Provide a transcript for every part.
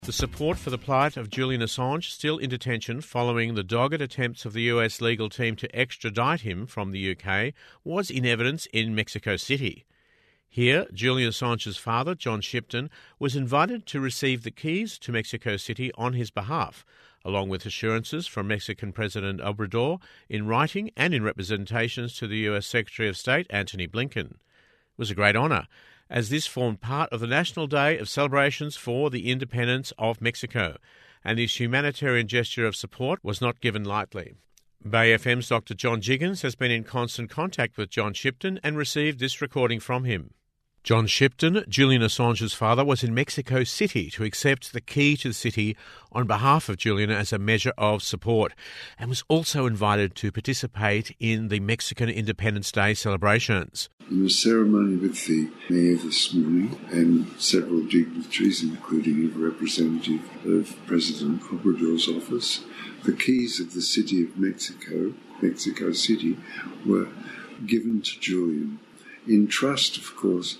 The support for the plight of Julian Assange still in detention following the dogged attempts of the US legal team to extradite him from the UK was in evidence in Mexico City. Here, Julian Assange's father, John Shipton, was invited to receive the keys to Mexico City on his behalf, along with assurances from Mexican President Obrador in writing and in representations to the US Secretary of State, Antony Blinken. It was a great honour, as this formed part of the National Day of celebrations for the independence of Mexico, and this humanitarian gesture of support was not given lightly. Bay FM's Dr. John Jiggins has been in constant contact with John Shipton and received this recording from him. John Shipton, Julian Assange's father, was in Mexico City to accept the key to the city on behalf of Julian as a measure of support, and was also invited to participate in the Mexican Independence Day celebrations. In a ceremony with the mayor this morning and several dignitaries, including a representative of President Obrador's office, the keys of the city of Mexico City, were given to Julian, in trust, of course,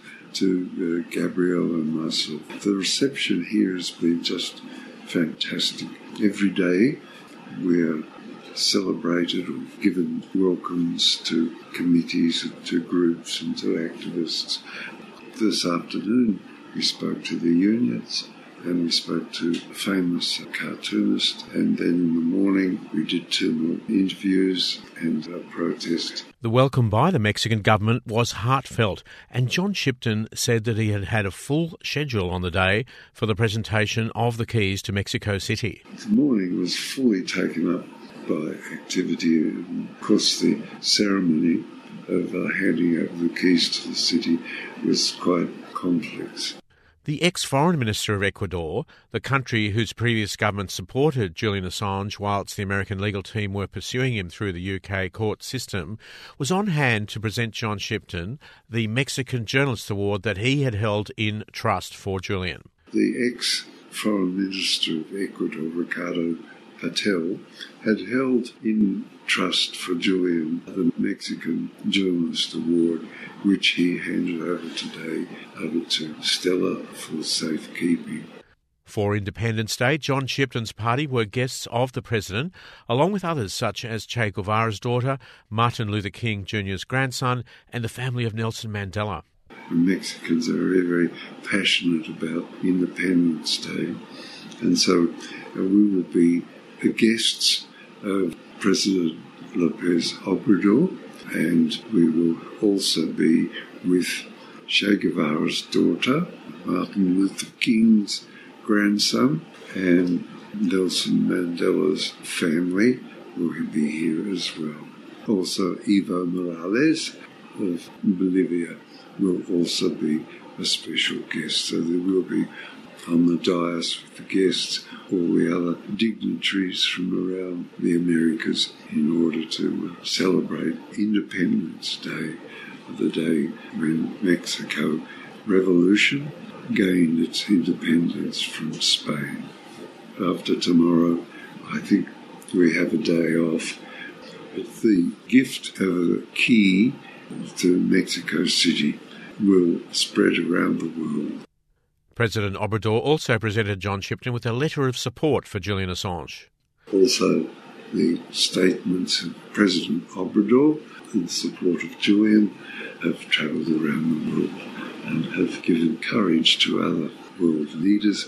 to Gabrielle and myself. The reception here has been just fantastic. Every day we are celebrated or given welcomes to committees, to groups and to activists. This afternoon we spoke to the unions and we spoke to a famous cartoonist, and then in the morning we did 2 more interviews and a protest. The welcome by the Mexican government was heartfelt, and John Shipton said that he had had a full schedule on the day for the presentation of the keys to Mexico City. The morning was fully taken up by activity, and of course the ceremony of handing over the keys to the city was quite complex. The ex-Foreign Minister of Ecuador, the country whose previous government supported Julian Assange whilst the American legal team were pursuing him through the UK court system, was on hand to present John Shipton the Mexican Journalist Award that he had held in trust for Julian. The ex-Foreign Minister of Ecuador, Ricardo Patel, had held in trust for Julian the Mexican Journalist Award, which he handed over today to Stella for safekeeping. For Independence Day, John Shipton's party were guests of the President, along with others such as Che Guevara's daughter, Martin Luther King Jr.'s grandson, and the family of Nelson Mandela. The Mexicans are very, very passionate about Independence Day, and so we will be the guests of President López Obrador, and we will also be with Che Guevara's daughter, Martin Luther King's grandson, and Nelson Mandela's family will be here as well. Also, Evo Morales of Bolivia will also be a special guest, so there will be on the dais with the guests all the other dignitaries from around the Americas in order to celebrate Independence Day, the day when Mexico Revolution gained its independence from Spain. After tomorrow, I think we have a day off. But the gift of a key to Mexico City will spread around the world. President Obrador also presented John Shipton with a letter of support for Julian Assange. Also, the statements of President Obrador in support of Julian have travelled around the world and have given courage to other world leaders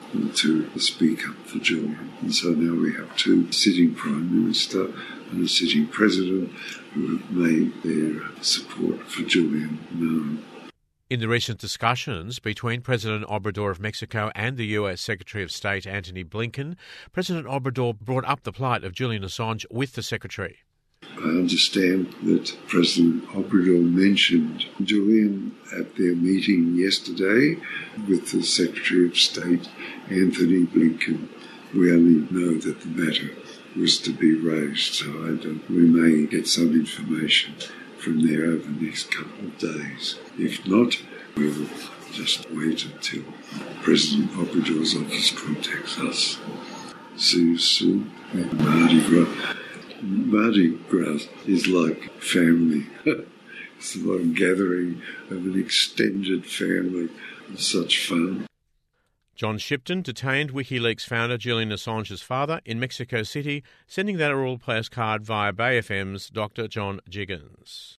to speak up for Julian. And so now we have 2 sitting Prime Minister and a sitting President who have made their support for Julian known. In the recent discussions between President Obrador of Mexico and the US Secretary of State Antony Blinken, President Obrador brought up the plight of Julian Assange with the Secretary. I understand that President Obrador mentioned Julian at their meeting yesterday with the Secretary of State Antony Blinken. We only know that the matter was to be raised, so we may get some information from there over the next couple of days. If not, we will just wait until President Obrador's office contacts us. See you soon. And Mardi Gras is like family. It's like gathering of an extended family. It's such fun. John Shipton detained WikiLeaks founder Julian Assange's father in Mexico City, sending that oral postcard via Bay FM's Dr. John Jiggins.